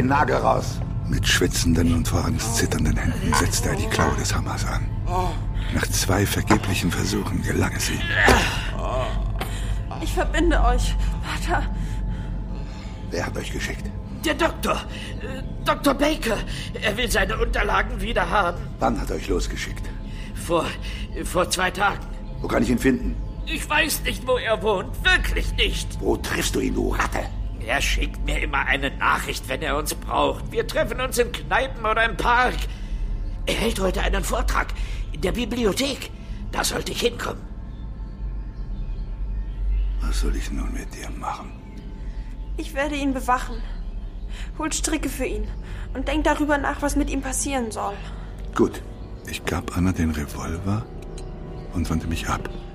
den Nagel raus. Mit schwitzenden und vor Angst zitternden Händen setzte er die Klaue des Hammers an. Nach 2 vergeblichen Versuchen gelang es ihm. Ich verbinde euch, Vater. Wer hat euch geschickt? Der Doktor. Dr. Baker. Er will seine Unterlagen wieder haben. Wann hat er euch losgeschickt? Vor 2 Tagen. Wo kann ich ihn finden? Ich weiß nicht, wo er wohnt. Wirklich nicht. Wo triffst du ihn, du Ratte? Er schickt mir immer eine Nachricht, wenn er uns braucht. Wir treffen uns in Kneipen oder im Park. Er hält heute einen Vortrag in der Bibliothek. Da sollte ich hinkommen. Was soll ich nun mit dir machen? Ich werde ihn bewachen. Holt Stricke für ihn und denkt darüber nach, was mit ihm passieren soll. Gut. Ich gab Anna den Revolver und wandte mich ab.